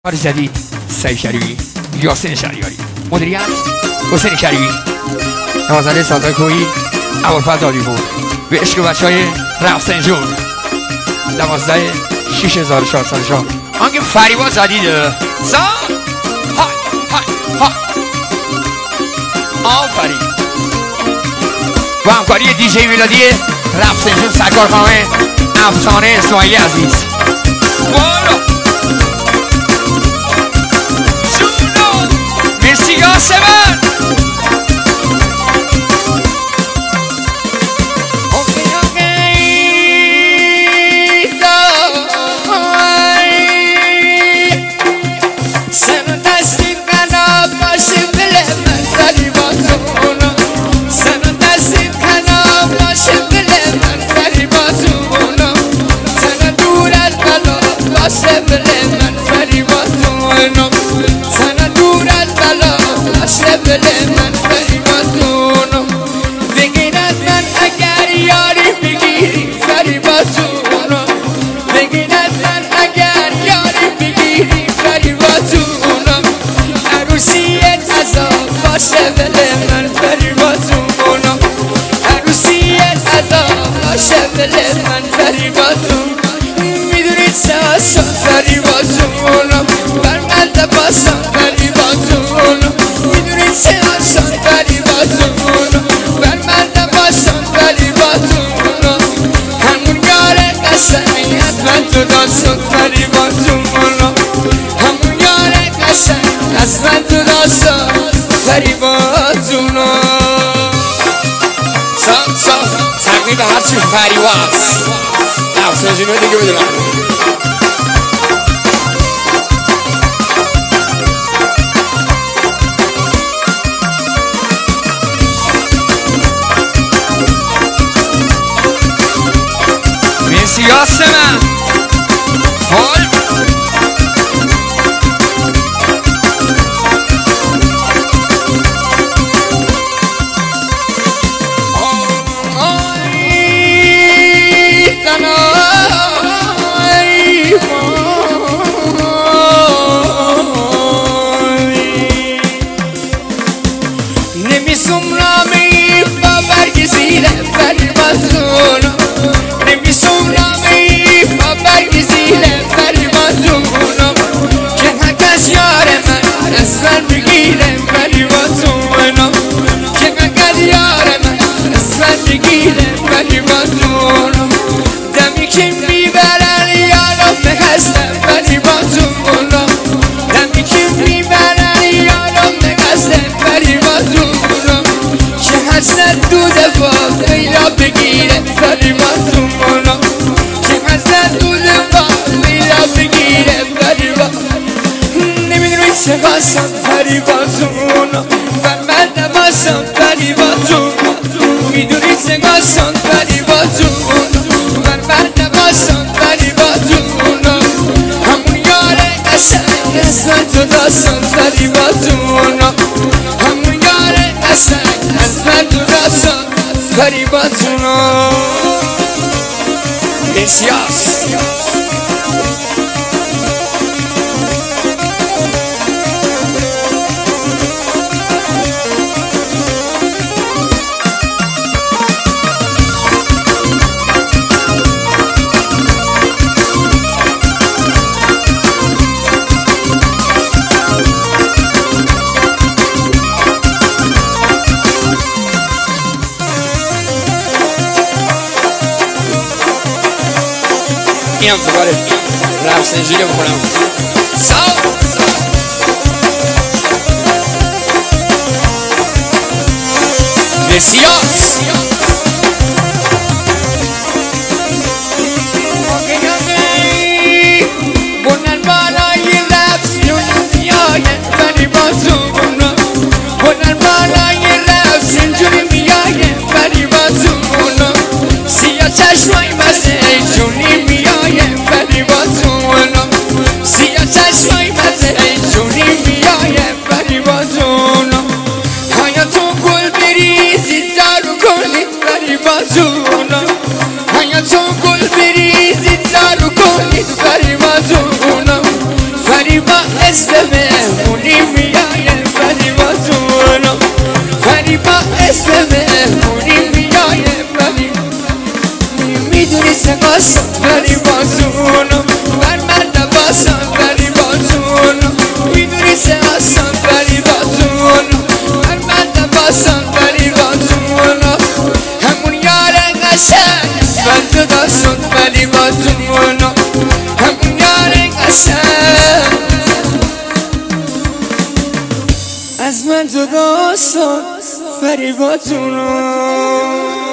کار جدید سعید شریعی، یاسین شریعی، مدیریت حسین شریعی، نوازنده سازهای کوهی ابوالفضل عالیپور به عشق بچهای رفسنجون 12/6/1400 آنکه فریبا جدیده های آفرین با همکاری دیجی میلادی رفسنجون سرکار خانم افسانه اسماعیلی عزیز. والا مرسی یاسمن. من فریباتون میدونید سواسان فریباتون بر من دباستان فریباتون میدونید سواسان فریباتون بر من دباستان فریباتون همون یاره قشنگ حتما تو داستان فریباتون همون یاره قشنگ حتما تو داستان فریباتون تقریب هرچی فریبا هست افسانه جنوه دیگه بده من مرسی یاسمن. سواسان فریباتون بر من دباستان فریباتون میدونید سواسان فریباتون بر من دباستان فریباتون همون یاره قشنگ اسمن تو داستان فریباتون همون یاره قشنگ اسمن تو داستان فریباتون بسیاس اینم دوباره رفسنجونی بکنم بسیاس بلند بالای رفسنجونی فریباتون بلند بالای رفسنجونی میای فریباتون سیاه چشمای مزه جونی میای فریباتون سیاه چشمای مزه جونی میای فریباتون حیاتون گل بریزی دارو اسم مهمونی میایم فریباتونو فریبا اسم مهمونی میایم میدونی سگاستم فریباتونو بر من نباستم فریباتونو میدونی سگاستم فریباتونو بر من نباستم فریباتونو همون یار قشنگ من جدا شد فریباتونو همون یار قشنگ از من جدا شد فریباتونو